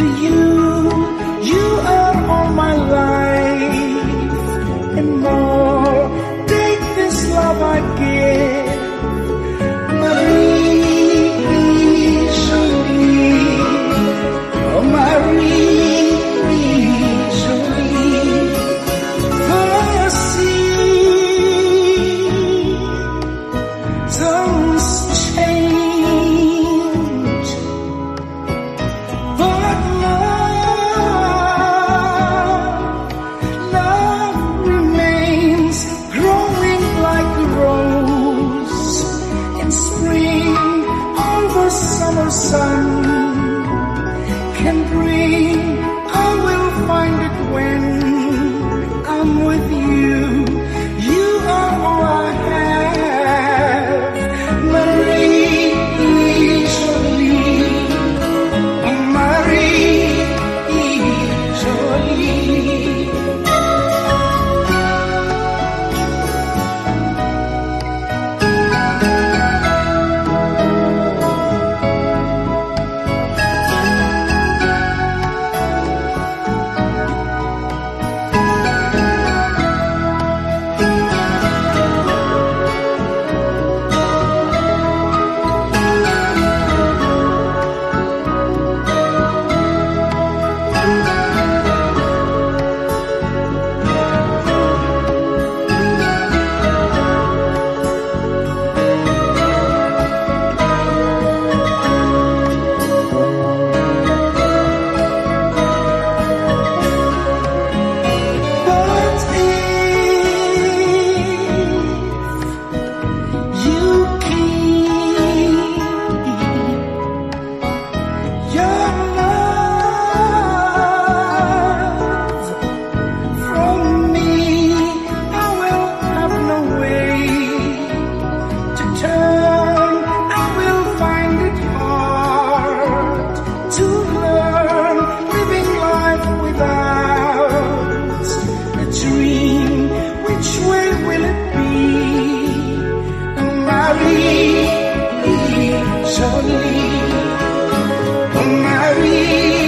to you. You are all my life and more. Take this love I give, Marie Jolie. Oh, Marie Jolie. The seasons change, but love remains, growing like a rose in spring. All the summer sun can bring, I will find it when I'm with you. You are all I have, Marie Jolie. Oh, Marie Jolie. Marie Jolie, oh, Marie.